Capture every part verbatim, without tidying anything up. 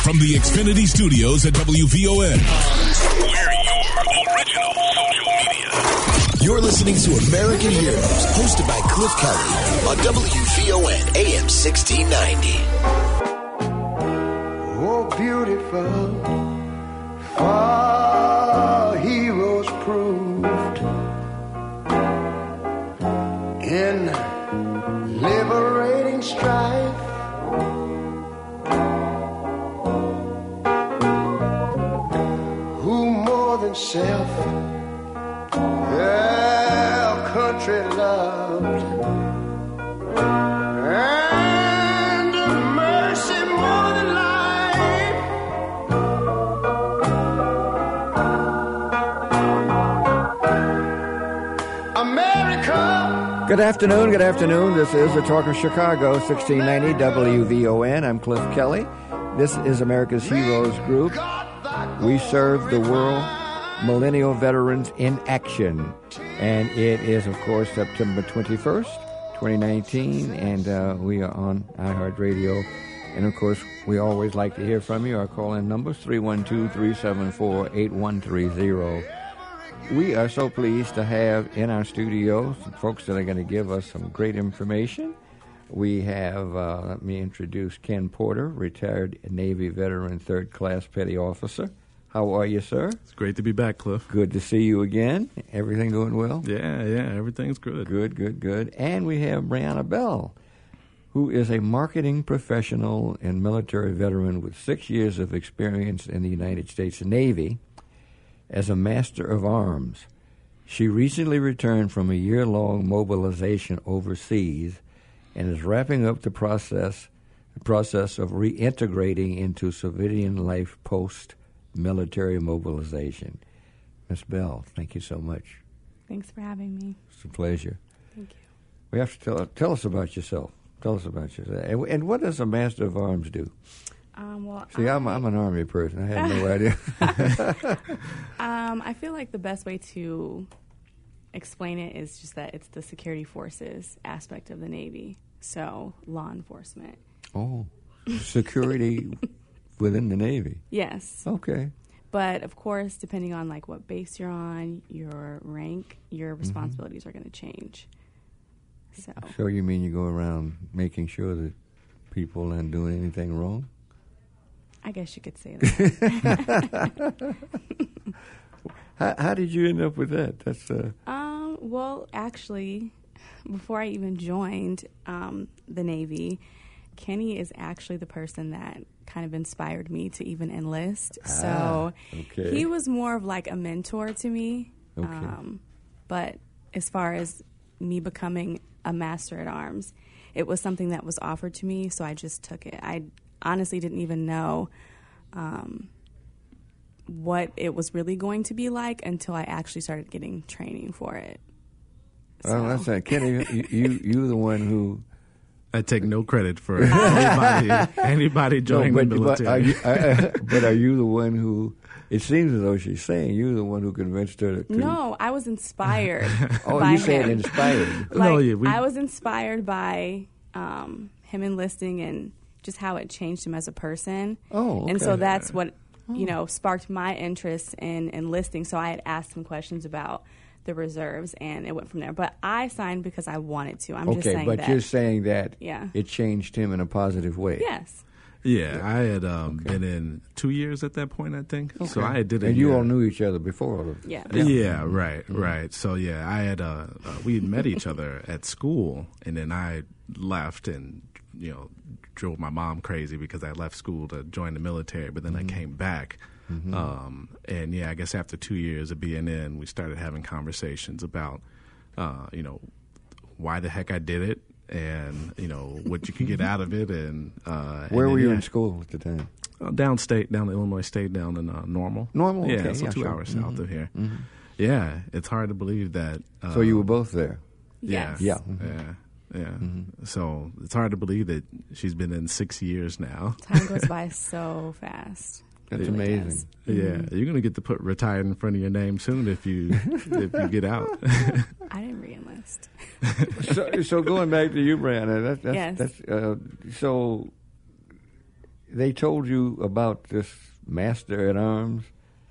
From the Xfinity Studios at W V O N. We're your original social media. You're listening to American Heroes, hosted by Cliff Kelly on W V O N A M sixteen ninety. Oh, beautiful, far heroes proved in liberating strife. Who more than self their country loved, and mercy more than life. America. Good afternoon, good afternoon. This is the Talk of Chicago, sixteen ninety W V O N. I'm Cliff Kelly. This is America's Heroes Group. We serve the world, millennial veterans in action. And it is, of course, September twenty-first, twenty nineteen, and uh, we are on iHeartRadio. And, of course, we always like to hear from you. Our call-in number is three one two, three seven four, eight one three zero. We are so pleased to have in our studio some folks that are going to give us some great information. We have, uh, let me introduce Ken Porter, retired Navy veteran, third-class petty officer. How are you, sir? It's great to be back, Cliff. Good to see you again. Everything going well? Yeah, yeah, everything's good. Good, good, good. And we have Brianna Bell, who is a marketing professional and military veteran with six years of experience in the United States Navy as a Master of Arms. She recently returned from a year-long mobilization overseas and is wrapping up the process the process of reintegrating into civilian life post-military mobilization. Miss Bell, thank you so much. Thanks for having me. It's a pleasure. Thank you. We have to tell, tell us about yourself. Tell us about yourself. And, and what does a Master of Arms do? Um, well, See, I, I'm, I'm an Army person. I had no idea. um, I feel like the best way to explain it is just that it's the security forces aspect of the Navy, so law enforcement. Oh, security within the Navy. Yes. Okay. But, of course, depending on, like, what base you're on, your rank, your responsibilities mm-hmm. are going to change. So. So you mean you go around making sure that people aren't doing anything wrong? I guess you could say that. how, how did you end up with that? That's uh... um. Well, actually, before I even joined um, the Navy, Kenny is actually the person that kind of inspired me to even enlist. Ah, so okay. He was more of like a mentor to me. Okay. Um, but as far as me becoming a Master at Arms, it was something that was offered to me, so I just took it. I honestly didn't even know um, what it was really going to be like until I actually started getting training for it. So. Oh, that's right. Kenny, you, you, you're the one who... I take no credit for anybody, anybody joining no, but, the military. But are, you, I, but are you the one who... It seems as though she's saying you're the one who convinced her to... to no, I was inspired oh, by you said him. inspired. Like, no, yeah, we, I was inspired by um, him enlisting and just how it changed him as a person. Oh, okay. And so that's what, you know, sparked my interest in enlisting. So I had asked him questions about the reserves, and it went from there. But I signed because I wanted to. I'm okay, just saying but that. you're saying that yeah. it changed him in a positive way. Yes. Yeah, I had um, okay. been in two years at that point, I think. Okay. So I did a And you year. all knew each other before. Yeah. Yeah, yeah right, mm-hmm. right. So, yeah, I had, uh, uh, we had met each other at school, and then I left and, you know, drove my mom crazy because I left school to join the military, but then mm-hmm. I came back. Mm-hmm. Um, and, yeah, I guess after two years of being in, we started having conversations about, uh, you know, why the heck I did it and, you know, what you could get out of it. And uh, Where and were then, you yeah, in school at the time? Uh, downstate, down in Illinois State, down in uh, Normal. Normal? Yeah, Okay. so yeah, two sure. hours mm-hmm. south of here. Mm-hmm. Yeah, it's hard to believe that. Uh, So you were both there? Yes. Yeah. Yeah. Mm-hmm. Yeah. Mm-hmm. So it's hard to believe that she's been in six years now. Time goes by so fast. That's It really amazing. does. Yeah, Mhm. you're gonna get to put retired in front of your name soon if you if you get out. I didn't re-enlist. so, so going back to you, Brianna, that, that's, Yes. that's uh, so they told you about this Master at Arms,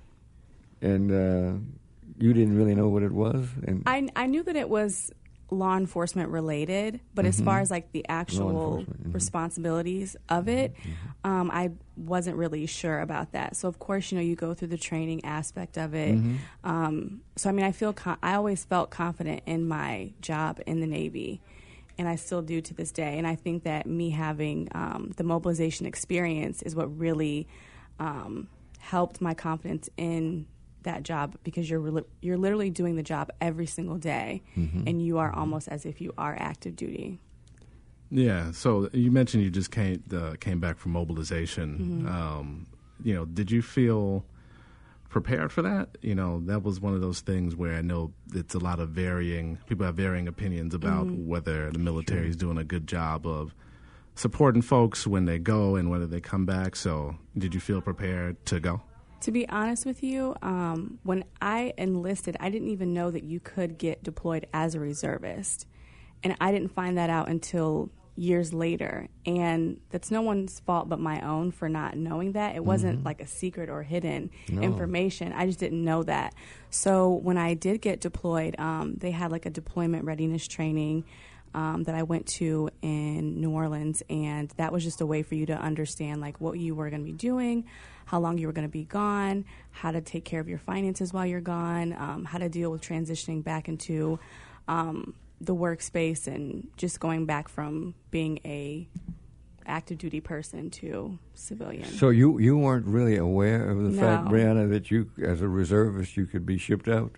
and uh, you didn't really know what it was? And I, I knew that it was law enforcement related, but mm-hmm. as far as like the actual mm-hmm. responsibilities of it, mm-hmm. um, I wasn't really sure about that. So of course, you know, you go through the training aspect of it. Mm-hmm. Um, so I mean, I feel con- I always felt confident in my job in the Navy, and I still do to this day. And I think that me having um, the mobilization experience is what really um, helped my confidence in that job, because you're re- you're literally doing the job every single day, mm-hmm. and you are almost as if you are active duty. Yeah. So you mentioned you just came uh, came back from mobilization. Mm-hmm. Um, you know, did you feel prepared for that? You know, that was one of those things where I know it's a lot of varying people have varying opinions about mm-hmm. whether the military sure. is doing a good job of supporting folks when they go and whether they come back. So, did you feel prepared to go? To be honest with you, um, when I enlisted, I didn't even know that you could get deployed as a reservist. And I didn't find that out until years later. And that's no one's fault but my own for not knowing that. It wasn't mm-hmm. like a secret or hidden no. information. I just didn't know that. So when I did get deployed, um, they had like a deployment readiness training Um, that I went to in New Orleans, and that was just a way for you to understand like what you were going to be doing, how long you were going to be gone, how to take care of your finances while you're gone, um, how to deal with transitioning back into um, the workspace, and just going back from being a active duty person to civilian. So you, you weren't really aware of the No. fact, Brianna, that you, as a reservist, you could be shipped out?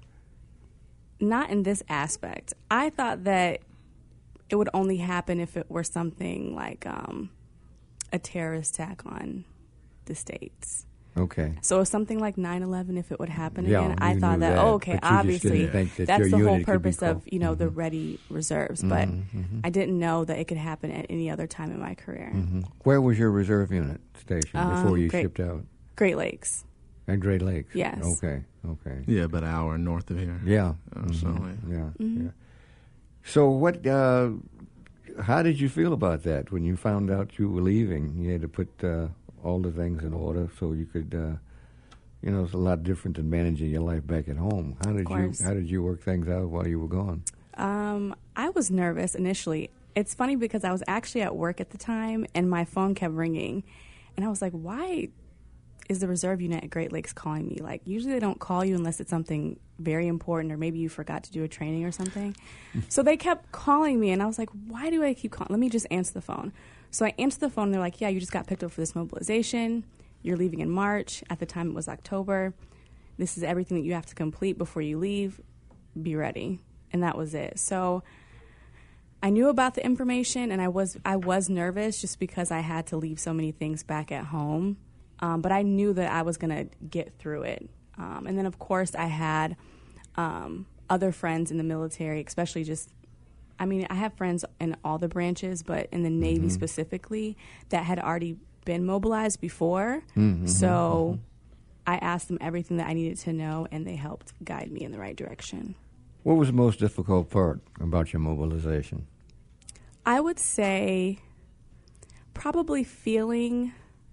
Not in this aspect. I thought that it would only happen if it were something like um, a terrorist attack on the States. Okay. So something like nine eleven, if it would happen Yeah, again, I you thought knew that, that, oh, okay, but you just obviously didn't think that that's your the whole unit could be purpose of, called. you know, Mm-hmm. the ready reserves. But Mm-hmm. I didn't know that it could happen at any other time in my career. Mm-hmm. Where was your reserve unit stationed Um, before you Great- shipped out? Great Lakes. At Great Lakes? Yes. Okay, okay. Yeah, about an hour north of here. Yeah. Uh, Mhm. so, Yeah, Mm-hmm. yeah. So what, uh, how did you feel about that when you found out you were leaving? You had to put uh, all the things in order so you could, uh, you know, it's a lot different than managing your life back at home. How did you course. How did you work things out while you were gone? Um, I was nervous initially. It's funny because I was actually at work at the time, and my phone kept ringing. And I was like, why is the reserve unit at Great Lakes calling me? Like, usually they don't call you unless it's something very important, or maybe you forgot to do a training or something. So they kept calling me, and I was like, why do I keep calling? Let me just answer the phone. So I answered the phone, and they're like, yeah, you just got picked up for this mobilization. You're leaving in March. At the time, it was October. This is everything that you have to complete before you leave. Be ready. And that was it. So I knew about the information, and I was I was nervous just because I had to leave so many things back at home. Um, but I knew that I was going to get through it. Um, and then, of course, I had um, other friends in the military, especially just, I mean, I have friends in all the branches, but in the Navy mm-hmm. specifically, that had already been mobilized before. Mm-hmm. So mm-hmm. I asked them everything that I needed to know, and they helped guide me in the right direction. What was the most difficult part about your mobilization? I would say probably feeling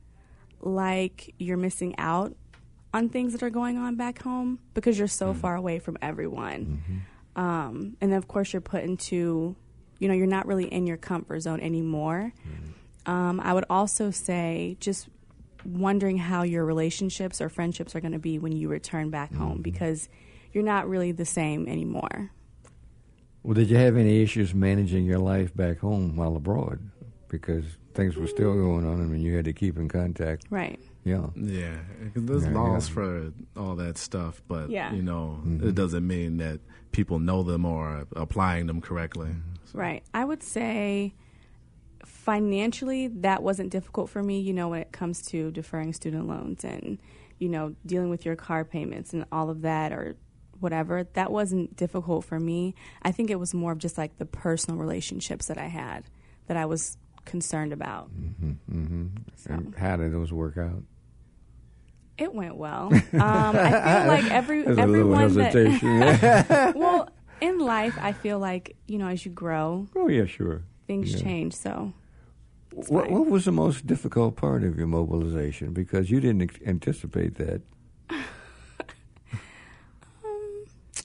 like you're missing out on things that are going on back home because you're so mm-hmm. far away from everyone. Mm-hmm. Um, and then, of course, you're put into, you know, you're not really in your comfort zone anymore. Mm-hmm. Um, I would also say just wondering how your relationships or friendships are going to be when you return back mm-hmm. home, because you're not really the same anymore. Well, did you have any issues managing your life back home while abroad? Because things were still going on, I mean, you had to keep in contact. Right. Yeah. Yeah, 'cause there's Yeah, laws yeah. for all that stuff, but, Yeah. you know, Mhm. it doesn't mean that people know them or are applying them correctly. So. Right. I would say financially that wasn't difficult for me, you know, when it comes to deferring student loans and, you know, dealing with your car payments and all of that or whatever. That wasn't difficult for me. I think it was more of just like the personal relationships that I had that I was concerned about. Mm-hmm, mm-hmm. So. And how did those work out? It went well. Um, I feel like every There's everyone a little hesitation. that well, in life, I feel like, you know, as you grow, Oh, yeah, sure. things Yeah. change. So It's What, fine. what was the most difficult part of your mobilization? Because you didn't ex- anticipate that. Um,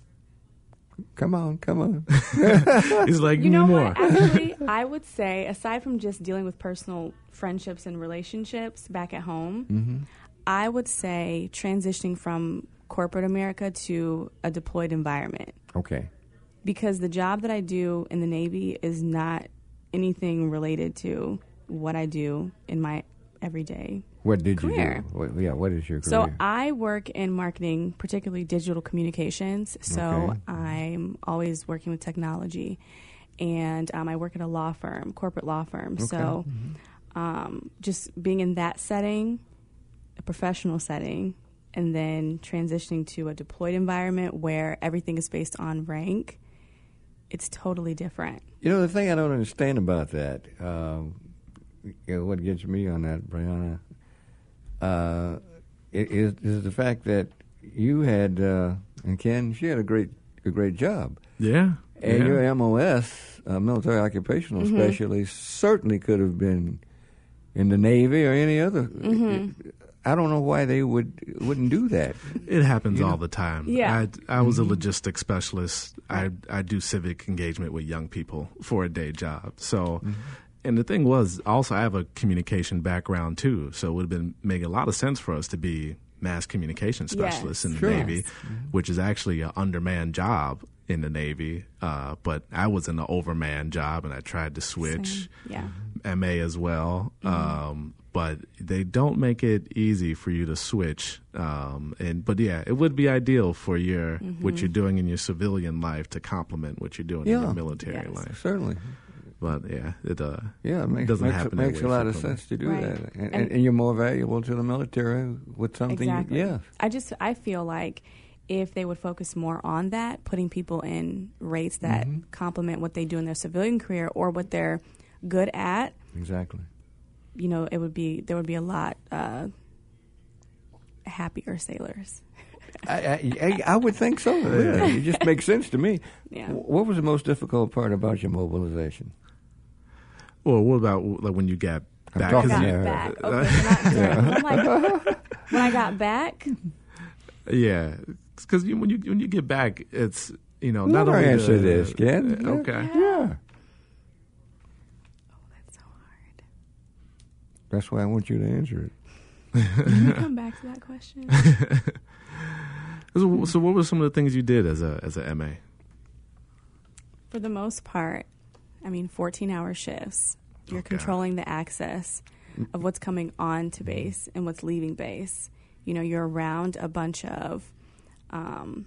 Come on, come on. He's like, You know more. what? Actually, I would say, aside from just dealing with personal friendships and relationships back at home, Mm-hmm. I would say transitioning from corporate America to a deployed environment. Okay. Because the job that I do in the Navy is not anything related to what I do in my everyday. What did Career. you do? What, yeah, what is your So career? I work in marketing, particularly digital communications. So Okay. I'm always working with technology, and um, I work at a law firm, corporate law firm. So um, just being in that setting, a professional setting, and then transitioning to a deployed environment where everything is based on rank, it's totally different. You know, the thing I don't understand about that, um, you know, what gets me on that, Brianna, uh, i- is, is the fact that you had, uh, and Ken, she had a great, a great job. Yeah. And yeah. your M O S, uh, military occupational Mm-hmm. specialist, certainly could have been in the Navy or any other. Mm-hmm. I don't know why they would wouldn't do that. It happens You know? all the time. Yeah. I, I was a logistics specialist. I I do civic engagement with young people for a day job. So, and the thing was, also I have a communication background too. So it would have been making a lot of sense for us to be mass communication specialists Yes. in the Sure. Navy, Yes. which is actually an undermanned job in the Navy. Uh, but I was in an overmanned job, and I tried to switch. Same. Yeah. M A as well, um, but they don't make it easy for you to switch. Um, and but yeah, it would be ideal for your what you're doing in your civilian life to complement what you're doing in Yeah. your military Yes. life. Certainly. But yeah, it uh, Yeah, it makes, doesn't makes, happen. it that makes way a lot of frequently. sense to do Right. that. And, And- and you're more valuable to the military with something. Exactly. You, yeah. I just I feel like if they would focus more on that, putting people in rates that Mm-hmm. complement what they do in their civilian career or what they're good at, Exactly. you know, it would be there would be a lot uh, happier sailors. I, I, I, I would think so. Yeah. It just makes sense to me. Yeah. W- What was the most difficult part about your mobilization? Well, what about like when you got I'm back? talking 'Cause got you- Yeah. back. Okay, so not, sorry, 'cause I'm like, when I got back, yeah, because you, when you when you get back, it's you know Let not her only answer the- this, Ken. Okay. Yeah. that's so hard. That's why I want you to answer it. Can you come back to that question? So, so what were some of the things you did as a as a M A? For the most part, I mean, fourteen-hour shifts. You're Okay. controlling the access of what's coming on to base and what's leaving base. You know, you're around a bunch of, um,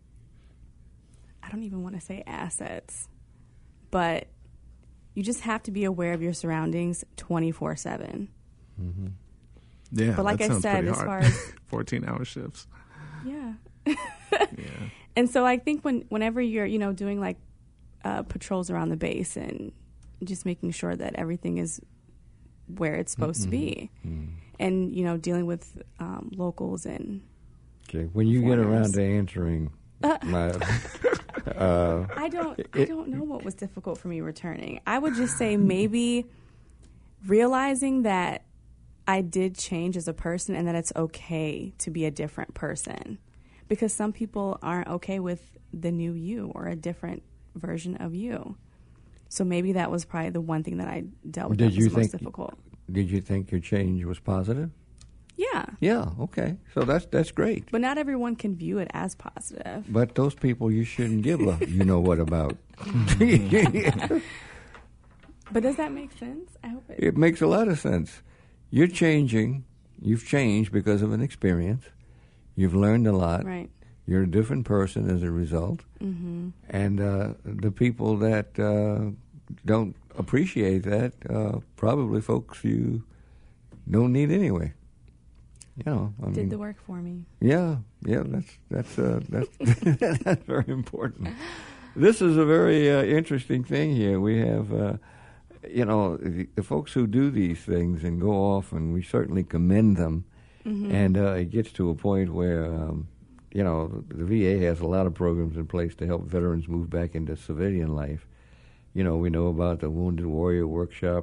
I don't even want to say assets, but you just have to be aware of your surroundings twenty-four seven. Yeah, But like that I sounds said, pretty as hard. far as- fourteen hour shifts. Yeah. Yeah. And so I think when whenever you're, you know, doing like uh, patrols around the base and just making sure that everything is where it's supposed to be, and you know, dealing with um, locals and Okay. When you get around Foreigners. to answering my, uh, I don't I don't know what was difficult for me returning. I would just say maybe realizing that I did change as a person and that it's okay to be a different person, because some people aren't okay with the new you or a different version of you. So maybe that was probably the one thing that I dealt with Did that you was most think- difficult. did you think your change was positive? Yeah. Yeah. Okay. So that's that's great. But not everyone can view it as positive. But those people you shouldn't give a you know what about. But does that make sense? I hope it. It makes a lot of sense. You're changing. You've changed because of an experience. You've learned a lot. Right. You're a different person as a result. Mm-hmm. And uh, the people that uh, don't appreciate that, uh, probably folks you don't need anyway. You know, I mean, Did the work for me. yeah, yeah, that's that's uh, that's that's very important. This is a very uh, interesting thing here. We have, uh, you know, the, the folks who do these things and go off, and we certainly commend them. Mm-hmm. And uh, it gets to a point where, um, you know, the V A has a lot of programs in place to help veterans move back into civilian life. You know, we know about the Wounded Warrior workshops.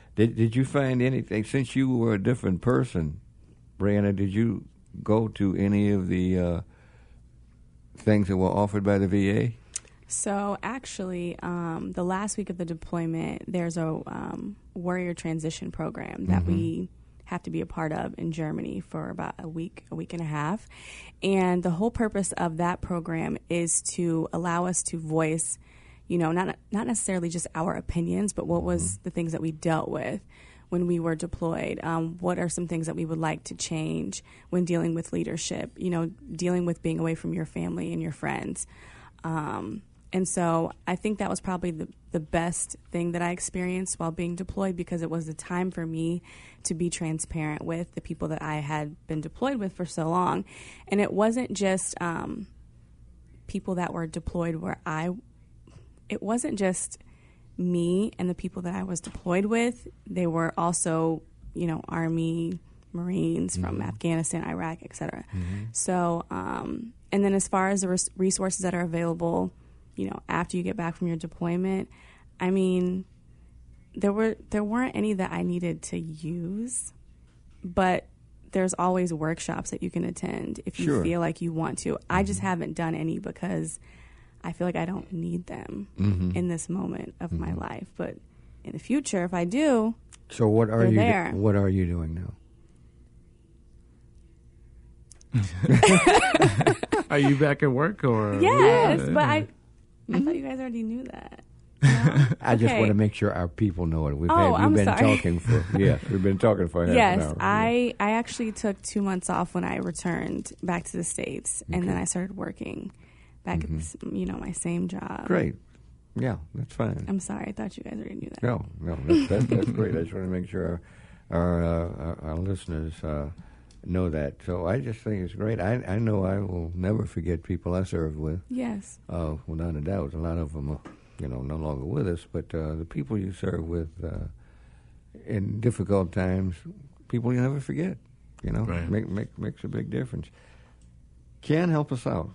Did Did you find anything since you were a different person, Brianna? Did you go to any of the uh, things that were offered by the V A? So actually, um, the last week of the deployment, there's a um, warrior transition program that mm-hmm. we have to be a part of in Germany for about a week, a week and a half. And the whole purpose of that program is to allow us to voice, you know, not not necessarily just our opinions, but what was the things that we dealt with when we were deployed. Um, what are some things that we would like to change when dealing with leadership, you know, dealing with being away from your family and your friends. Um, and so I think that was probably the, the best thing that I experienced while being deployed, because it was the time for me to be transparent with the people that I had been deployed with for so long. And it wasn't just um, people that were deployed where I, it wasn't just me and the people that I was deployed with. They were also, you know, Army, Marines mm-hmm. from Afghanistan, Iraq, et cetera. Mm-hmm. So, um, and then as far as the res- resources that are available, you know, after you get back from your deployment, I mean, there were there weren't any that I needed to use, but there's always workshops that you can attend if you sure. feel like you want to. Mm-hmm. I just haven't done any because I feel like I don't need them mm-hmm. in this moment of mm-hmm. my life. But in the future, if I do, so what are you? There. Do- what are you doing now? Are you back at work or? Yes, yeah. but I, I mm-hmm. thought you guys already knew that. No? I okay. just want to make sure our people know it. We've, oh, had, we've I'm been sorry. talking for yes, we've been talking for half yes, an hour. I I actually took two months off when I returned back to the States, okay. and then I started working back mm-hmm. at this, you know, my same job. Great, yeah, that's fine. I'm sorry, I thought you guys already knew that. No, no, that's that's, that's great. I just want to make sure our our, uh, our, our listeners uh, know that. So I just think it's great. I I know I will never forget people I served with. Yes. Uh, without a doubt, a lot of them are, you know, no longer with us, but uh, the people you serve with uh, in difficult times, people you never forget, you know, right. make, make, makes a big difference. Ken, help us out.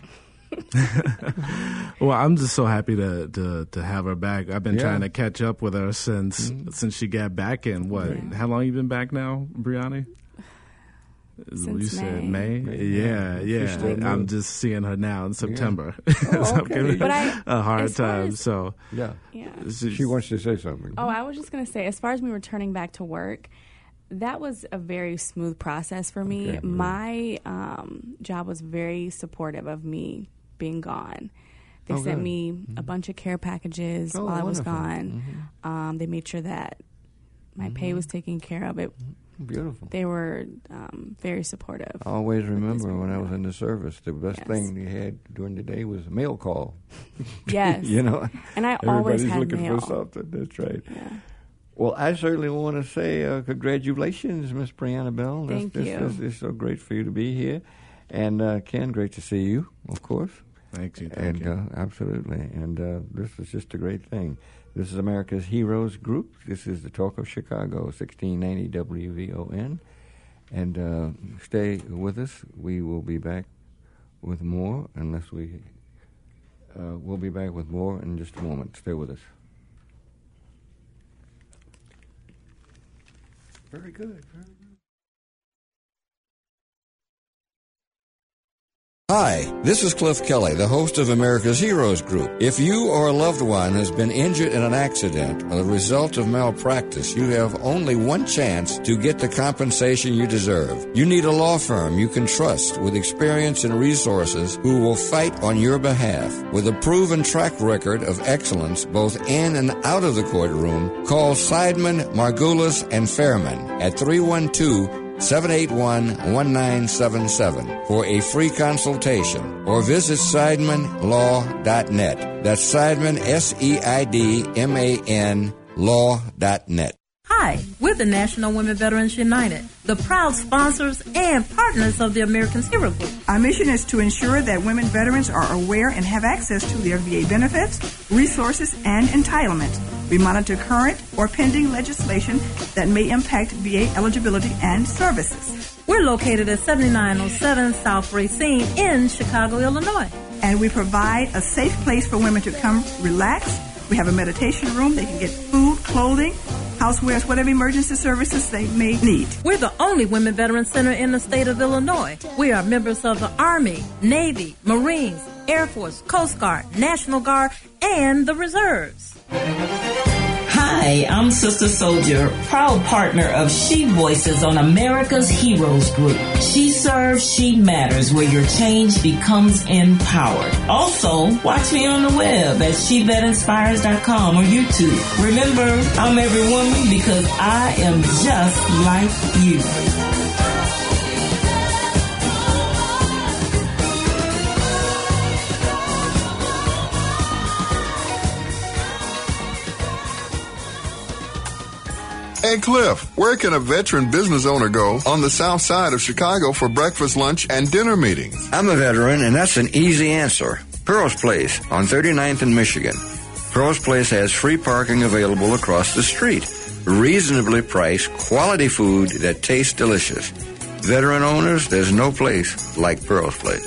Well, I'm just so happy to, to, to have her back. I've been yeah. trying to catch up with her since mm-hmm. since she got back in, what, yeah. how long you been back now, Brianna? Since you May. said May? May. Yeah, yeah. yeah. I'm just seeing her now in September. Yeah. so Oh, I'm okay. giving But her I, a hard as far time. as- So Yeah. Yeah. She wants to say something. Oh, I was just going to say, as far as me returning back to work, that was a very smooth process for me. Okay, My um, job was very supportive of me being gone. They Oh, sent good. me Mm-hmm. a bunch of care packages Oh, while I was wonderful. gone. Mhm. Um, they made sure that my Mm-hmm. pay was taken care of. It. Beautiful. They were um, very supportive. I always remember this when I was in the service, the best Yes. thing you had during the day was a mail call. Yes. You know? And I always Everybody's had looking mail. for something. That's right. Yeah. Well, I certainly want to say uh, congratulations, Miss Brianna Bell. That's, Thank this, you. This, it's so great for you to be here. And uh, Ken, great to see you, of course. thank you. Thank and you. Uh, absolutely. And uh, this is just a great thing. This is America's Heroes Group. This is the Talk of Chicago, sixteen ninety W V O N. And uh, stay with us. We will be back with more, unless we... Uh, we'll be back with more in just a moment. Stay with us. Very good. Very good. Hi, this is Cliff Kelly, the host of America's Heroes Group. If you or a loved one has been injured in an accident or the result of malpractice, you have only one chance to get the compensation you deserve. You need a law firm you can trust with experience and resources who will fight on your behalf. With a proven track record of excellence both in and out of the courtroom, call Seidman, Margulis, and Fairman at three one two, seven eight one, one nine seven seven for a free consultation, or visit Seidman Law dot net. That's Seidman, S E I D M A N, law dot net. Hi, we're the National Women Veterans United, the proud sponsors and partners of the American Hero Group. Our mission is to ensure that women veterans are aware and have access to their V A benefits, resources, and entitlements. We monitor current or pending legislation that may impact V A eligibility and services. We're located at seventy-nine oh seven South Racine in Chicago, Illinois. And we provide a safe place for women to come relax. We have a meditation room. They can get food, clothing, housewares, whatever emergency services they may need. We're the only women veteran center in the state of Illinois. We are members of the Army, Navy, Marines, Air Force, Coast Guard, National Guard, and the Reserves. Hi, I'm Sister Soldier, proud partner of She Voices on America's Heroes Group. She serves, she matters, where your change becomes empowered. Also, watch me on the web at she vet inspires dot com or YouTube. Remember, I'm every woman because I am just like you. Hey, Cliff, where can a veteran business owner go on the south side of Chicago for breakfast, lunch, and dinner meetings? I'm a veteran, and that's an easy answer. Pearl's Place on thirty-ninth and Michigan. Pearl's Place has free parking available across the street. Reasonably priced, quality food that tastes delicious. Veteran owners, there's no place like Pearl's Place.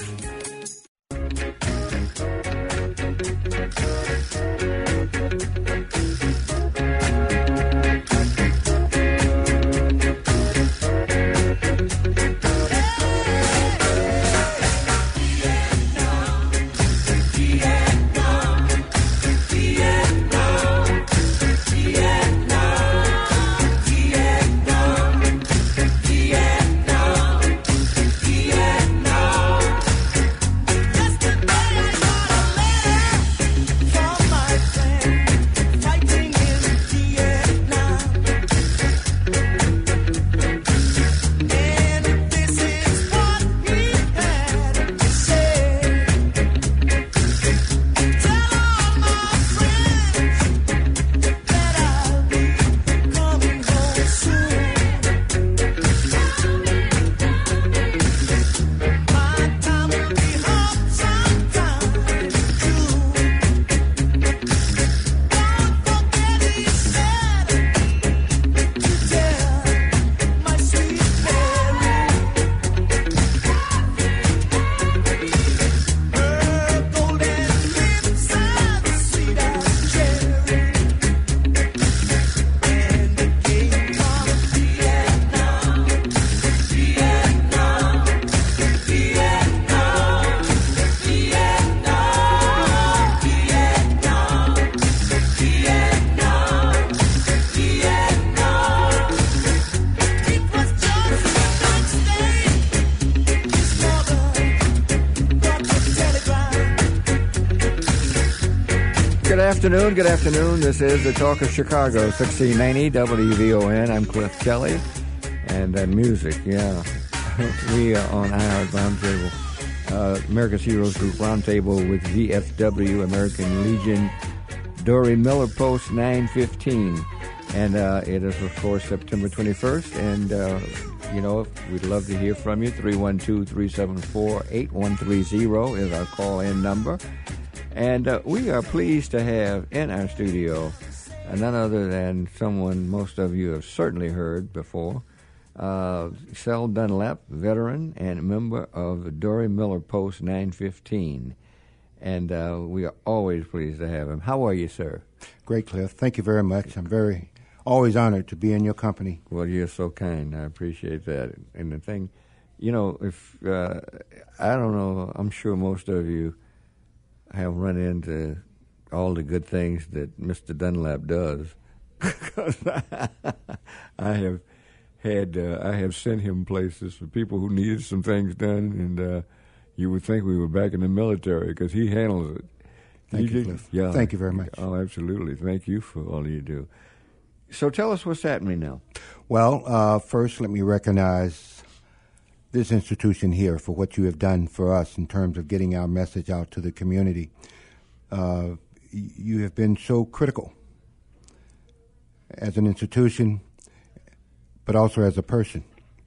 Good afternoon, good afternoon. This is the Talk of Chicago, sixteen ninety W V O N. I'm Cliff Kelly. And uh, music, yeah. we are on our Roundtable, uh, America's Heroes Group Roundtable with V F W, American Legion, Dory Miller Post nine fifteen. And uh, it is, of course, September twenty-first. And, uh, you know, we'd love to hear from you. three one two, three seven four, eight one three zero is our call-in number. And uh, we are pleased to have in our studio uh, none other than someone most of you have certainly heard before, uh, Sel Dunlap, veteran and member of Dory Miller Post nine fifteen. And uh, we are always pleased to have him. How are you, sir? Great, Cliff. Thank you very much. I'm very, always honored to be in your company. Well, you're so kind. I appreciate that. And the thing, you know, if, uh, I don't know, I'm sure most of you have run into all the good things that Mister Dunlap does. Because I, I have had, uh, I have sent him places for people who needed some things done, and uh, you would think we were back in the military because he handles it. Thank he you, just, Cliff. yeah. Thank you very much. Oh, absolutely. Thank you for all you do. So tell us what's happening now. Well, uh, first let me recognize this institution here for what you have done for us in terms of getting our message out to the community. Uh, you have been so critical as an institution, but also as a person,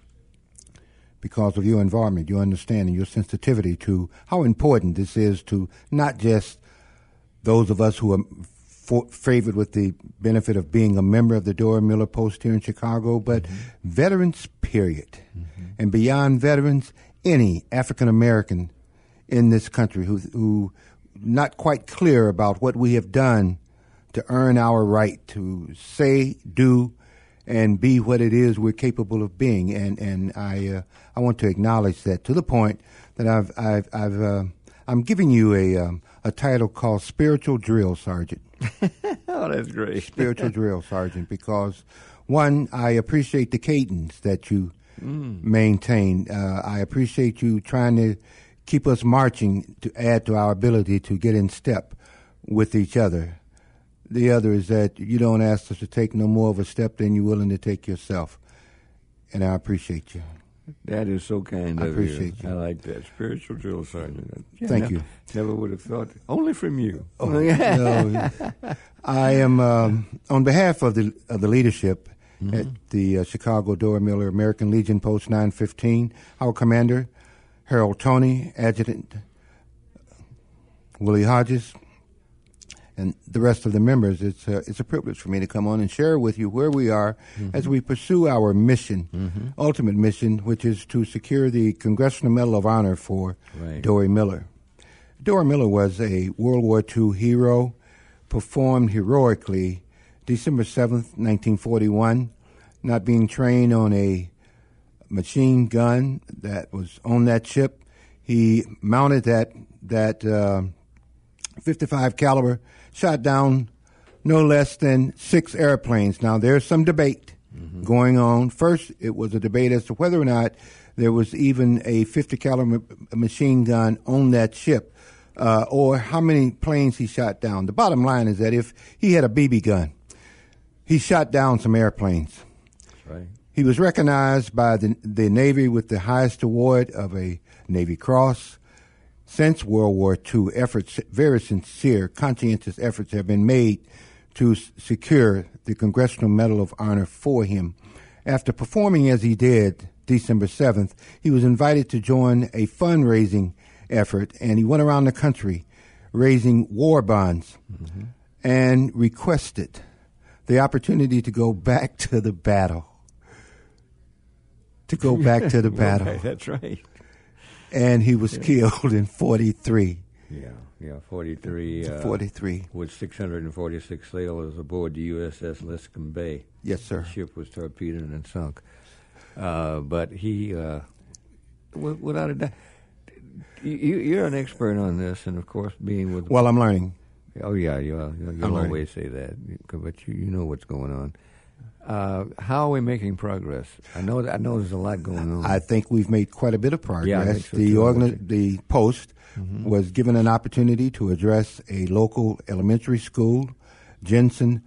because of your involvement, your understanding, your sensitivity to how important this is to not just those of us who are for, favored with the benefit of being a member of the Dory Miller Post here in Chicago, but mm-hmm. veterans, period. Mm-hmm. And beyond veterans, any African American in this country who who not quite clear about what we have done to earn our right to say, do, and be what it is we're capable of being. And and I uh, I want to acknowledge that to the point that I've I've I've uh, I'm giving you a um, a title called Spiritual Drill Sergeant. Oh, that's great. Spiritual Drill Sergeant, because one, I appreciate the cadence that you mm. maintain. Uh, I appreciate you trying to keep us marching to add to our ability to get in step with each other. The other is that you don't ask us to take no more of a step than you're willing to take yourself. And I appreciate you. That is so kind I of appreciate you. you. I like that. Spiritual drill sergeant. Yeah, Thank never, you. Never would have thought. Only from you. Oh, no. I am, um, on behalf of the of the leadership mm-hmm. at the uh, Chicago Dora Miller American Legion Post nine fifteen, our commander, Harold Toney, Adjutant Willie Hodges, and the rest of the members. It's a, it's a privilege for me to come on and share with you where we are mm-hmm. as we pursue our mission, mm-hmm. ultimate mission, which is to secure the Congressional Medal of Honor for right. Dory Miller. Dora Miller was a World War Two hero, performed heroically December seventh, nineteen forty-one, not being trained on a machine gun that was on that ship. He mounted that that uh, fifty-five caliber, shot down no less than six airplanes. Now, there's some debate mm-hmm. going on. First, it was a debate as to whether or not there was even a fifty caliber machine gun on that ship, uh, or how many planes he shot down. The bottom line is that if he had a B B gun, he shot down some airplanes. That's right. He was recognized by the, the Navy with the highest award of a Navy Cross. Since World War Two, efforts, very sincere, conscientious efforts have been made to s- secure the Congressional Medal of Honor for him. After performing as he did December seventh, he was invited to join a fundraising effort, and he went around the country raising war bonds mm-hmm. and requested the opportunity to go back to the battle. To go back to the battle. Right, that's right. And he was yeah. killed in forty-three. Yeah, yeah, forty-three. Uh, forty-three. With six hundred forty-six sailors aboard the U S S Liscombe Bay. Yes, sir. The ship was torpedoed and sunk. Uh, but he, uh, w- without a doubt, you, you're an expert on this, and of course, being with. Well, I'm learning. Oh yeah, you'll, you'll always say that, but you, you know what's going on. Uh, how are we making progress? I know that, I know there's a lot going on. I think we've made quite a bit of progress. Yeah, I think so the too. organi- the Post mm-hmm. was given an opportunity to address a local elementary school, Jensen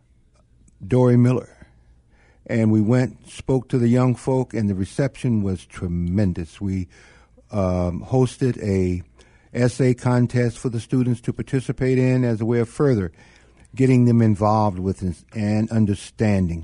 Dory Miller. And we went, spoke to the young folk, and the reception was tremendous. We um, hosted a essay contest for the students to participate in as a way of further getting them involved with and understanding.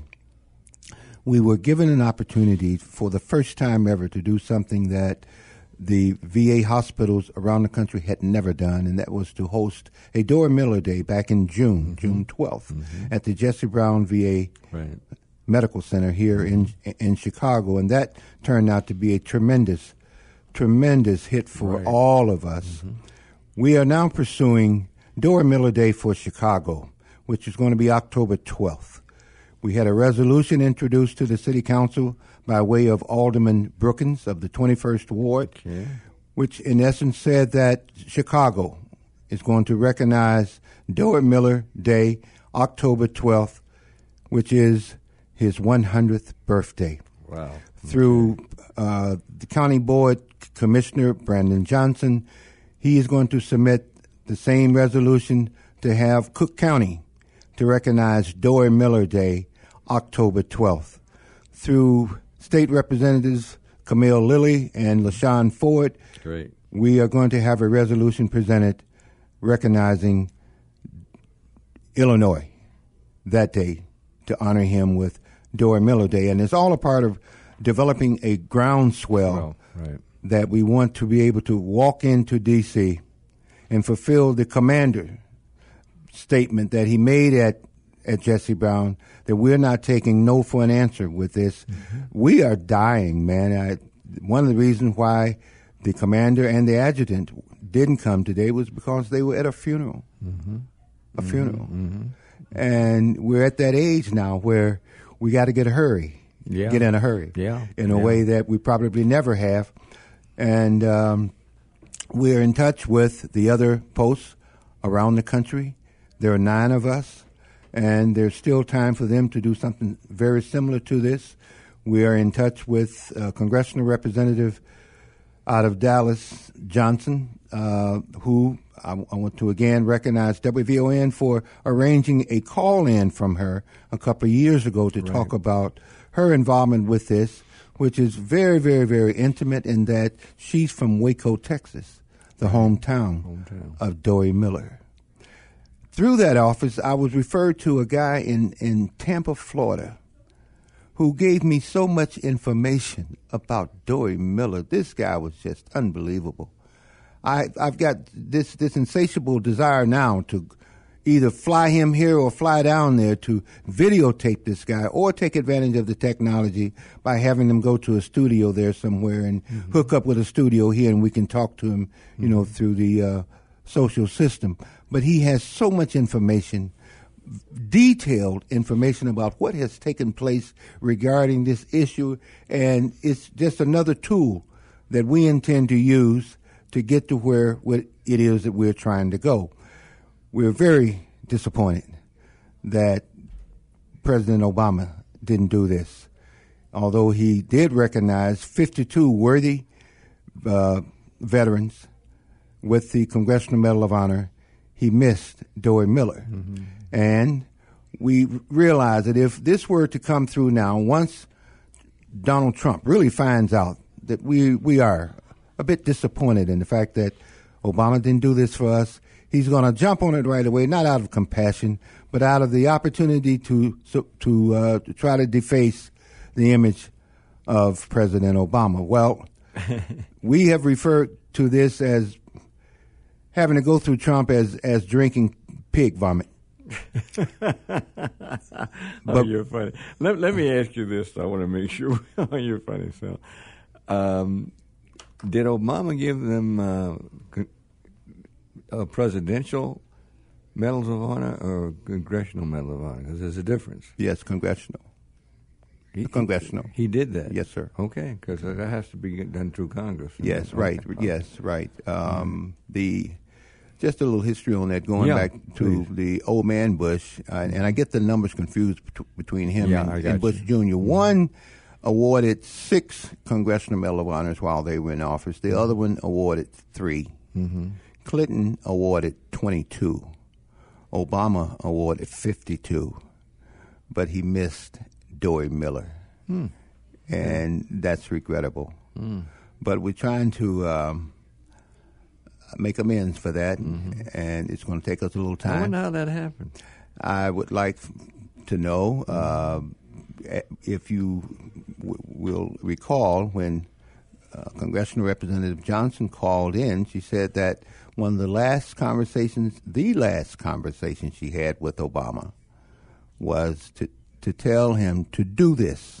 We were given an opportunity for the first time ever to do something that the V A hospitals around the country had never done, and that was to host a Dora Miller Day back in June, mm-hmm. June twelfth, mm-hmm. at the Jesse Brown V A right. Medical Center here mm-hmm. in in Chicago, and that turned out to be a tremendous, tremendous hit for right. all of us. Mm-hmm. We are now pursuing Dora Miller Day for Chicago, which is going to be October twelfth. We had a resolution introduced to the City Council by way of Alderman Brookins of the twenty-first Ward, okay. which in essence said that Chicago is going to recognize Dora Miller Day, October twelfth, which is his one hundredth birthday. Wow. Through uh, the County Board Commissioner, Brandon Johnson, he is going to submit the same resolution to have Cook County to recognize Dora Miller Day, October twelfth. Through State Representatives Camille Lilly and LaShawn Ford, Great. we are going to have a resolution presented recognizing Illinois that day to honor him with Dora Miller Day. And it's all a part of developing a groundswell well, right. that we want to be able to walk into D C and fulfill the commander statement that he made at, at Jesse Brown, that we're not taking no for an answer with this. Mm-hmm. We are dying, man. I, one of the reasons why the commander and the adjutant didn't come today was because they were at a funeral. Mm-hmm. A funeral. Mm-hmm. And we're at that age now where we got to get a hurry, yeah. get in a hurry, yeah. in a yeah. way that we probably never have. And um, we're in touch with the other posts around the country. There are nine of us, and there's still time for them to do something very similar to this. We are in touch with a congressional representative out of Dallas, Johnson, uh, who I, I want to again recognize W V O N for arranging a call-in from her a couple of years ago to right. talk about her involvement with this, which is very, very, very intimate in that she's from Waco, Texas, the hometown, hometown. of Dory Miller. Through that office, I was referred to a guy in, in Tampa, Florida, who gave me so much information about Dory Miller. This guy was just unbelievable. I, I've got this, this insatiable desire now to either fly him here or fly down there to videotape this guy or take advantage of the technology by having them go to a studio there somewhere and mm-hmm. hook up with a studio here and we can talk to him, you mm-hmm. know, through the uh, social system. But he has so much information, detailed information about what has taken place regarding this issue, and it's just another tool that we intend to use to get to where it is that we're trying to go. We're very disappointed that President Obama didn't do this, although he did recognize fifty-two worthy uh, veterans with the Congressional Medal of Honor. He missed Dory Miller. Mm-hmm. And we realize that if this were to come through now, once Donald Trump really finds out that we, we are a bit disappointed in the fact that Obama didn't do this for us, he's going to jump on it right away, not out of compassion, but out of the opportunity to so, to, uh, to try to deface the image of President Obama. Well, we have referred to this as having to go through Trump as, as drinking pig vomit. oh, but, you're funny. Let, let me ask you this. I want to make sure. oh, you're funny, so. Um, did Obama give them uh, con- uh, presidential medals of honor or congressional medal of honor? Because there's a difference. Yes, congressional. He, congressional. He did that? Yes, sir. Okay, because that has to be done through Congress. Yes, okay. right. Okay. Yes, right. Um, the Just a little history on that, going yeah, back to please. the old man Bush, uh, and I get the numbers confused bet- between him yeah, and, and Bush you. Junior One awarded six Congressional Medal of Honors while they were in office. The mm-hmm. other one awarded three. Mm-hmm. Clinton awarded twenty-two. Obama awarded fifty-two. But he missed Dory Miller. Mm. And that's regrettable. Mm. But we're trying to um, make amends for that, mm-hmm. and it's going to take us a little time. I wonder how that happened. I would like to know uh, if you w- will recall when uh, Congressional Representative Johnson called in, she said that one of the last conversations, the last conversation she had with Obama was to, to tell him to do this.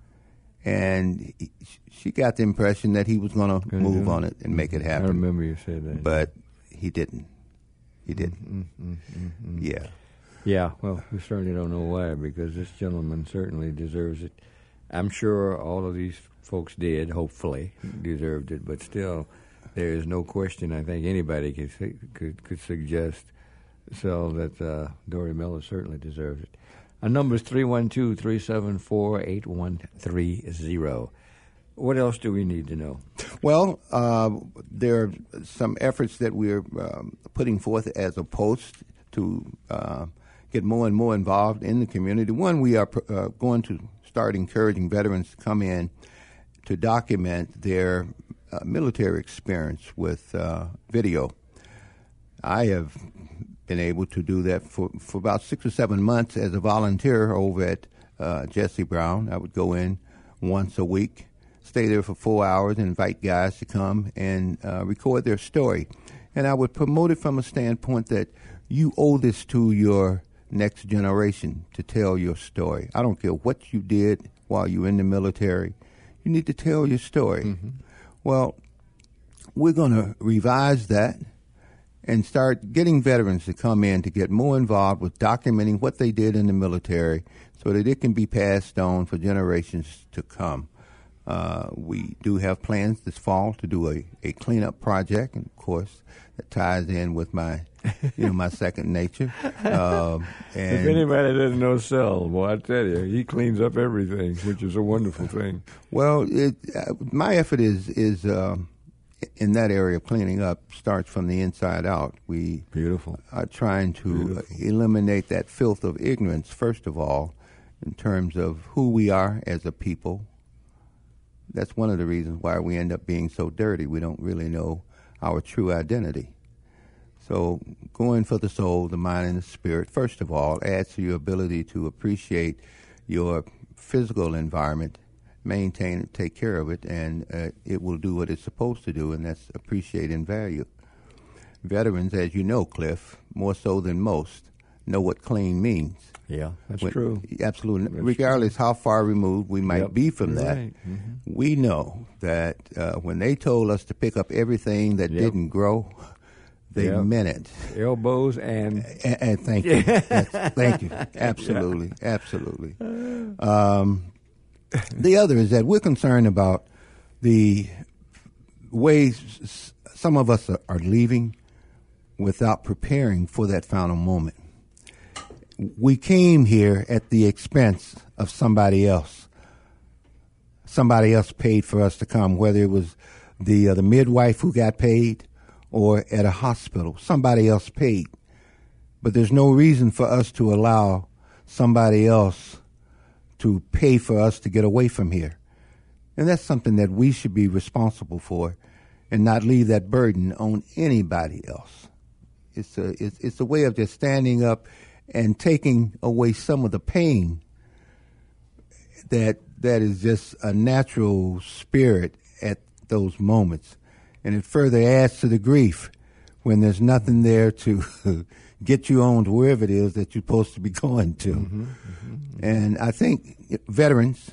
And he, she got the impression that he was going to move on it and make it happen. I remember you said that. But he didn't. He didn't. Mm-hmm, mm-hmm. Yeah. Yeah, well, we certainly don't know why, because this gentleman certainly deserves it. I'm sure all of these folks did, hopefully, deserved it, but still, there is no question I think anybody could could, could suggest so that uh, Dory Miller certainly deserves it. Our number is three one two, three seven four, eight one three zero. What else do we need to know? Well, uh, there are some efforts that we're um, putting forth as a post to uh, get more and more involved in the community. One, we are uh, going to start encouraging veterans to come in to document their uh, military experience with uh, video. I have been able to do that for, for about six or seven months as a volunteer over at uh, Jesse Brown. I would go in once a week, stay there for four hours, and invite guys to come and uh, record their story. And I would promote it from a standpoint that you owe this to your next generation to tell your story. I don't care what you did while you were in the military. You need to tell your story. Mm-hmm. Well, we're going to revise that and start getting veterans to come in to get more involved with documenting what they did in the military so that it can be passed on for generations to come. Uh, we do have plans this fall to do a, a cleanup project, and of course that ties in with my, you know, my second nature. Um, and if anybody doesn't know Sel, well, I tell you, he cleans up everything, which is a wonderful thing. Well, it, uh, my effort is is um, in that area of cleaning up starts from the inside out. We beautiful are trying to Beautiful. eliminate that filth of ignorance, first of all, in terms of who we are as a people. That's one of the reasons why we end up being so dirty. We don't really know our true identity. So going for the soul, the mind, and the spirit, first of all, adds to your ability to appreciate your physical environment, maintain it, take care of it, and uh, it will do what it's supposed to do, and that's appreciate and value. Veterans, as you know, Cliff, more so than most, know what clean means. Yeah, that's when, true. Absolutely. That's Regardless true. how far removed we might yep. be from You're that, right. mm-hmm. we know that uh, when they told us to pick up everything that yep. didn't grow, they yep. meant it. Elbows and... And, and thank you. That's, thank you. Absolutely. Yeah. Absolutely. Um, the other is that we're concerned about the ways some of us are, are leaving without preparing for that final moment. We came here at the expense of somebody else. Somebody else paid for us to come, whether it was the uh, the midwife who got paid or at a hospital. Somebody else paid. But there's no reason for us to allow somebody else to pay for us to get away from here. And that's something that we should be responsible for and not leave that burden on anybody else. It's a, it's, it's a way of just standing up and taking away some of the pain that that is just a natural spirit at those moments. And it further adds to the grief when there's nothing there to get you on to wherever it is that you're supposed to be going to. Mm-hmm, mm-hmm. And I think veterans,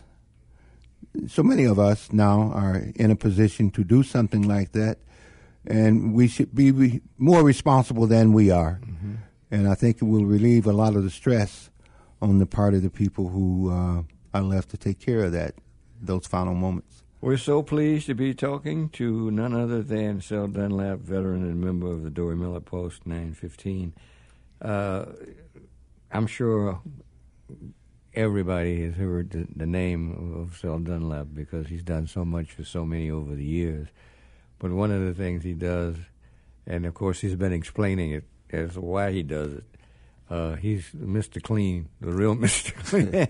so many of us now are in a position to do something like that, and we should be re- more responsible than we are. Mm-hmm. And I think it will relieve a lot of the stress on the part of the people who uh, are left to take care of that, those final moments. We're so pleased to be talking to none other than Sel Dunlap, veteran and member of the Dory Miller Post nine fifteen. Uh, I'm sure everybody has heard the, the name of Sel Dunlap because he's done so much for so many over the years. But one of the things he does, and of course he's been explaining it as to why he does it, uh, he's Mister Clean, the real Mister Clean.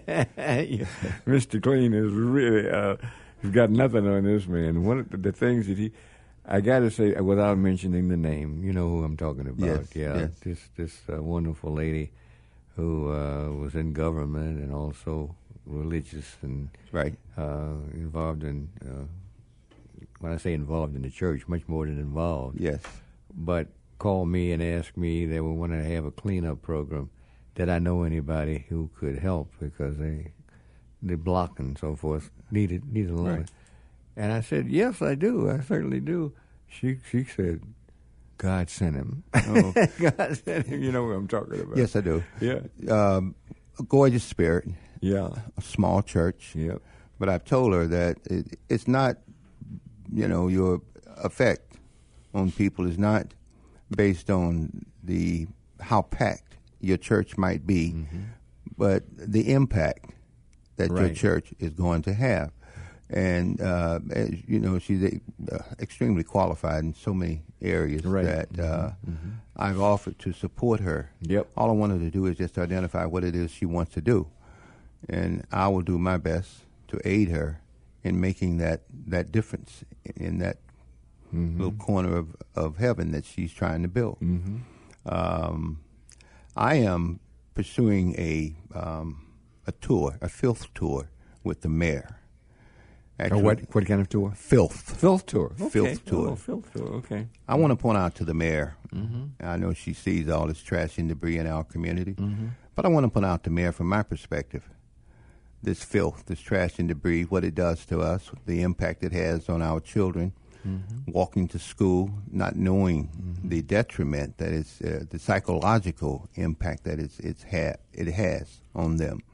Mister Clean is really, uh, he's got nothing on this man. One of the, the things that he, I got to say, without mentioning the name, you know who I'm talking about. Yes, yeah, yes. this this uh, wonderful lady who uh, was in government and also religious and right uh, involved in, uh, when I say involved in the church, much more than involved. Yes. But called me and asked me they would want to have a cleanup program. Did I know anybody who could help because they the block and so forth needed needed a lot. Right. And I said, yes, I do. I certainly do. She she said, God sent him. Oh. God sent him. You know what I'm talking about. Yes, I do. Yeah. Um, a gorgeous spirit. Yeah. A small church. Yep. But I've told her that it, it's not, you know, your effect on people is not based on the how packed your church might be, mm-hmm. but the impact that right. your church is going to have. And, uh, as you know, she's uh, extremely qualified in so many areas right. that uh, mm-hmm. I've offered to support her. Yep. All I wanted to do is just identify what it is she wants to do. And I will do my best to aid her in making that, that difference in that mm-hmm. little corner of, of heaven that she's trying to build. Mm-hmm. Um, I am pursuing a um, a tour, a filth tour with the mayor. Actually, oh, what what kind of tour? Filth. Filth tour. Okay. Filth tour. Oh, filth tour. Okay. I want to point out to the mayor. Mm-hmm. I know she sees all this trash and debris in our community, mm-hmm. but I want to point out to the mayor from my perspective. This filth, this trash and debris, what it does to us, the impact it has on our children, mm-hmm. walking to school, not knowing mm-hmm. the detriment that is, uh, the psychological impact that it's, it's ha- it has on them.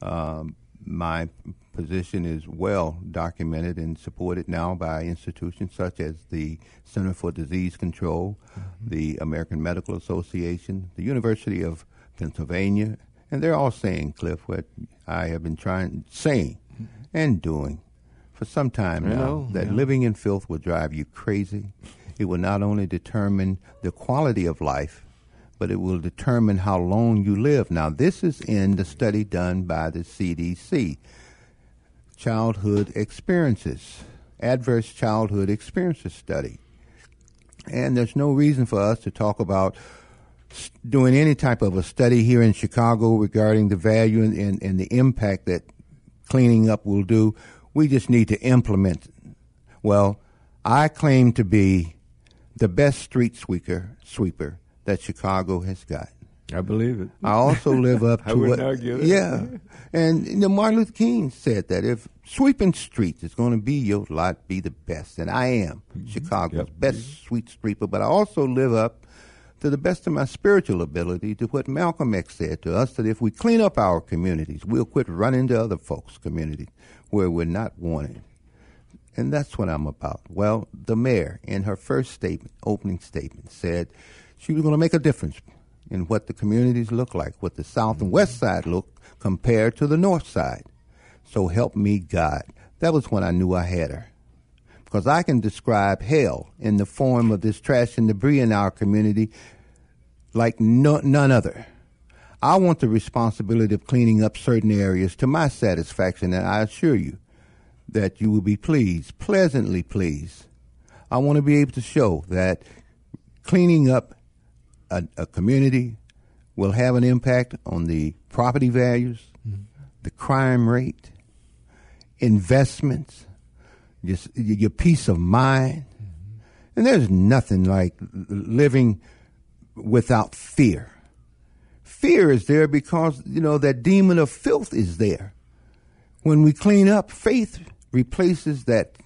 Um, my position is well documented and supported now by institutions such as the Center for Disease Control, mm-hmm. the American Medical Association, the University of Pennsylvania, and they're all saying, Cliff, what I have been trying, saying mm-hmm. and doing for some time now, know, that yeah. living in filth will drive you crazy. It will not only determine the quality of life, but it will determine how long you live. Now, this is in the study done by the C D C, Childhood Experiences, Adverse Childhood Experiences Study. And there's no reason for us to talk about doing any type of a study here in Chicago regarding the value and, and, and the impact that cleaning up will do. We just need to implement. Well, I claim to be the best street sweeper, sweeper that Chicago has got. I believe it. I also live up to I wouldn't what, argue that. Yeah. And you know, Martin Luther King said that if sweeping streets is going to be your lot, be the best. And I am mm-hmm. Chicago's yep. best mm-hmm. street sweeper, but I also live up to the best of my spiritual ability to what Malcolm X said to us, that if we clean up our communities, we'll quit running to other folks' communities where we're not wanted. And that's what I'm about. Well, the mayor, in her first statement, opening statement, said she was going to make a difference in what the communities look like, what the south and west side look compared to the north side. So help me God. That was when I knew I had her. Because I can describe hell in the form of this trash and debris in our community like no, none other. I want the responsibility of cleaning up certain areas to my satisfaction, and I assure you that you will be pleased, pleasantly pleased. I want to be able to show that cleaning up a, a community will have an impact on the property values, mm-hmm. the crime rate, investments, just your peace of mind. Mm-hmm. And there's nothing like living without fear. Fear is there because, you know, that demon of filth is there. When we clean up, faith replaces that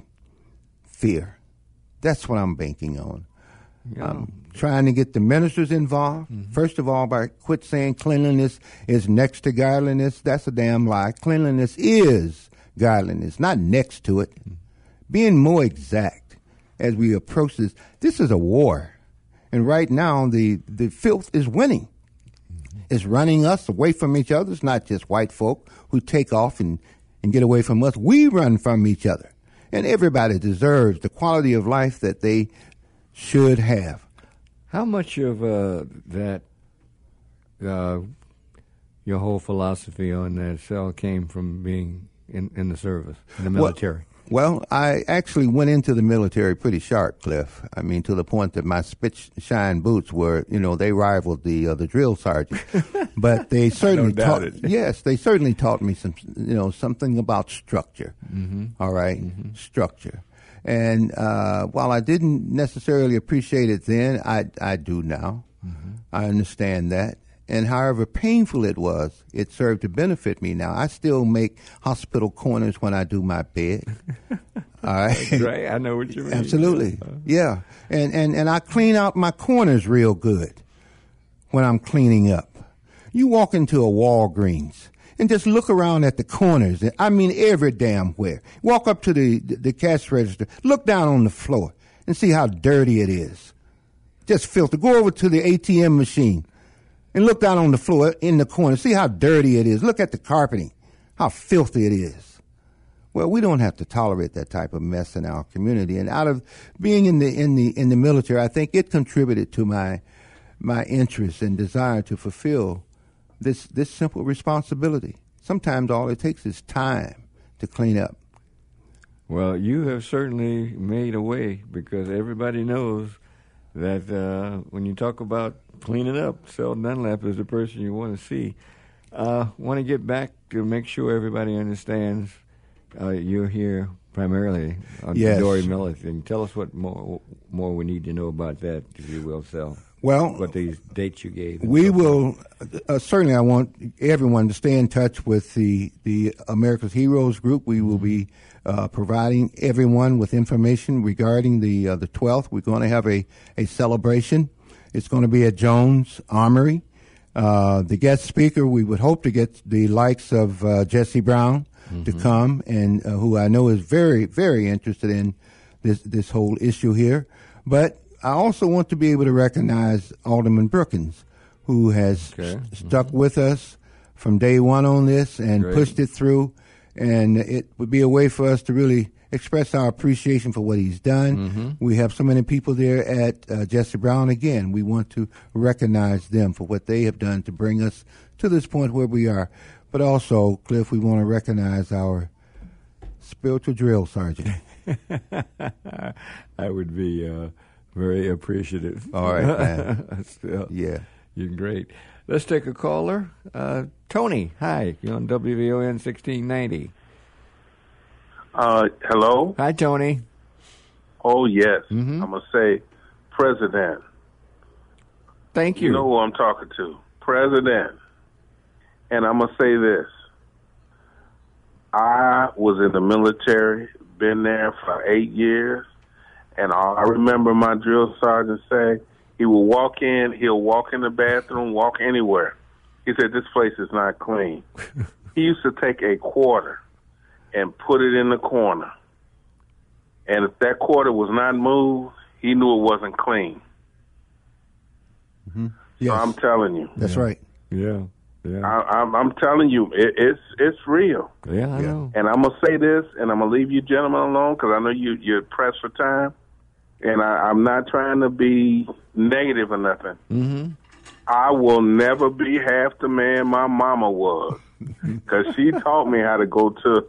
fear. That's what I'm banking on. Yeah. I'm trying to get the ministers involved. Mm-hmm. First of all, by quit saying cleanliness is next to godliness. That's a damn lie. Cleanliness is godliness, not next to it. Mm-hmm. Being more exact as we approach this, this is a war. And right now, the, the filth is winning. Mm-hmm. It's running us away from each other. It's not just white folk who take off and, and get away from us. We run from each other. And everybody deserves the quality of life that they should have. How much of uh, that, uh, your whole philosophy on that cell came from being in, in the service, in the military? Well, well, I actually went into the military pretty sharp, Cliff. I mean, to the point that my spit shine boots were, you know, they rivaled the uh, the drill sergeant. But they certainly taught. It. Yes, they certainly taught me some, you know, something about structure. Mm-hmm. All right, mm-hmm. structure. And uh, while I didn't necessarily appreciate it then, I, I do now. Mm-hmm. I understand that. And however painful it was, it served to benefit me now. I still make hospital corners when I do my bed. All right. That's right. I know what you mean. Absolutely. Yeah. And, and, and I clean out my corners real good when I'm cleaning up. You walk into a Walgreens and just look around at the corners. I mean, every damn where. Walk up to the, the, the cash register, look down on the floor, and see how dirty it is. Just filthy. Go over to the A T M machine and look down on the floor in the corner. See how dirty it is. Look at the carpeting, how filthy it is. Well, we don't have to tolerate that type of mess in our community. And out of being in the in the in the military, I think it contributed to my my interest and desire to fulfill this this simple responsibility. Sometimes all it takes is time to clean up. Well, you have certainly made a way, because everybody knows that uh, when you talk about cleaning up, Sel Dunlap is the person you want to see. Uh, want to get back to make sure everybody understands uh, you're here primarily on yes. Dory Miller thing. Tell us what more more we need to know about that, if you will, Sel. Well, what these dates you gave. We will uh, certainly. I want everyone to stay in touch with the the America's Heroes group. We will be uh, providing everyone with information regarding the uh, the twelfth. We're going to have a a celebration. It's going to be at Jones Armory. Uh, the guest speaker, we would hope to get the likes of uh, Jesse Brown mm-hmm. to come, and uh, who I know is very, very interested in this this whole issue here. But I also want to be able to recognize Alderman Brookins, who has okay. st- stuck mm-hmm. with us from day one on this and Great. pushed it through. And it would be a way for us to really express our appreciation for what he's done. Mm-hmm. We have so many people there at uh, Jesse Brown. Again, we want to recognize them for what they have done to bring us to this point where we are. But also, Cliff, we want to recognize our spiritual drill sergeant. I would be uh, very appreciative. All right, man. Still, yeah. You're great. Let's take a caller. Uh, Tony, hi. You're on W V O N sixteen ninety. Uh, hello? Hi, Tony. Oh, yes. Mm-hmm. I'm going to say President. Thank you. You know who I'm talking to. President. And I'm going to say this. I was in the military, been there for eight years, and I remember my drill sergeant say, he will walk in, he'll walk in the bathroom, walk anywhere. He said, this place is not clean. He used to take a quarter and put it in the corner. And if that quarter was not moved, he knew it wasn't clean. Mm-hmm. Yes. So I'm telling you. That's yeah. right. Yeah. Yeah. I, I'm, I'm telling you, it, it's it's real. Yeah, I know. And I'm going to say this, and I'm going to leave you gentlemen alone because I know you, you're pressed for time. And I, I'm not trying to be negative or nothing. Mm-hmm. I will never be half the man my mama was because she taught me how to go to.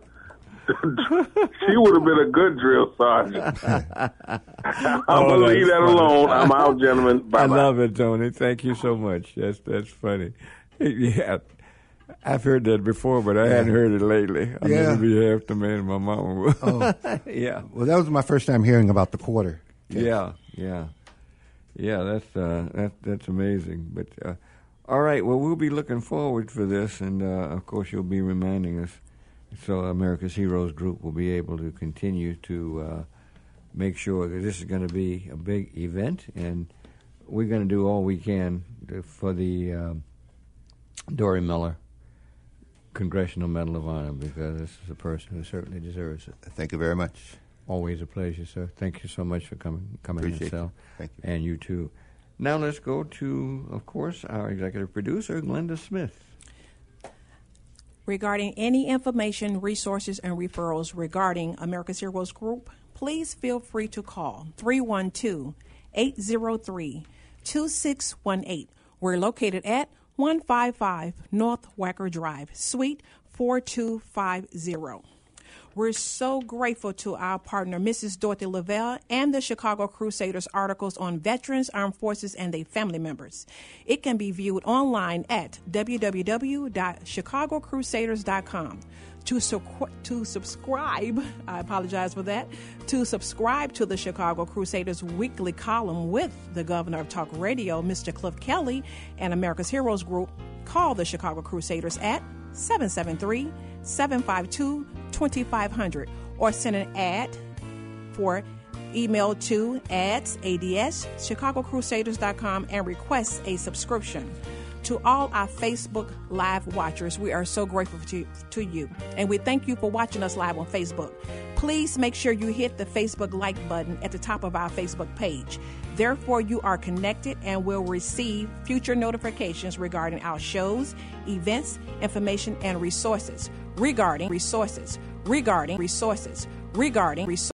She would have been a good drill sergeant. I'm Oh, going to leave that that's alone. funny. I'm out, gentlemen. Bye-bye. I love it, Tony. Thank you so much. That's that's funny. Yeah, I've heard that before, but I Yeah. hadn't heard it lately. I'll Yeah. never be half the man my mama was. Oh. Yeah. Well, that was my first time hearing about the quarter. Yeah, yeah, yeah. That's uh, that that's amazing. But uh, all right, well, we'll be looking forward for this, and uh, of course, you'll be reminding us, so America's Heroes Group will be able to continue to uh, make sure that this is going to be a big event, and we're going to do all we can to, for the um, Dory Miller Congressional Medal of Honor, because this is a person who certainly deserves it. Thank you very much. Always a pleasure, sir. Thank you so much for coming, coming in, Appreciate Sal. you. Thank you. And you too. Now let's go to, of course, our executive producer, Glenda Smith. Regarding any information, resources, and referrals regarding America's Heroes Group, please feel free to call three one two, eight zero three, two six one eight. We're located at one fifty-five North Wacker Drive, Suite four two five zero. We're so grateful to our partner, Missus Dorothy Lavelle, and the Chicago Crusaders articles on veterans, armed forces, and their family members. It can be viewed online at w w w dot chicago crusaders dot com. To, su- to subscribe, I apologize for that, to subscribe to the Chicago Crusaders weekly column with the governor of talk radio, Mister Cliff Kelly, and America's Heroes Group, call the Chicago Crusaders at seven seven three, seven five two, two five zero zero or send an ad for email to ads, ads, chicago crusaders dot com and request a subscription. To all our Facebook Live watchers, we are so grateful to, to you. And we thank you for watching us live on Facebook. Please make sure you hit the Facebook like button at the top of our Facebook page. Therefore, you are connected and will receive future notifications regarding our shows, events, information, and resources. Regarding resources. Regarding resources. Regarding resources.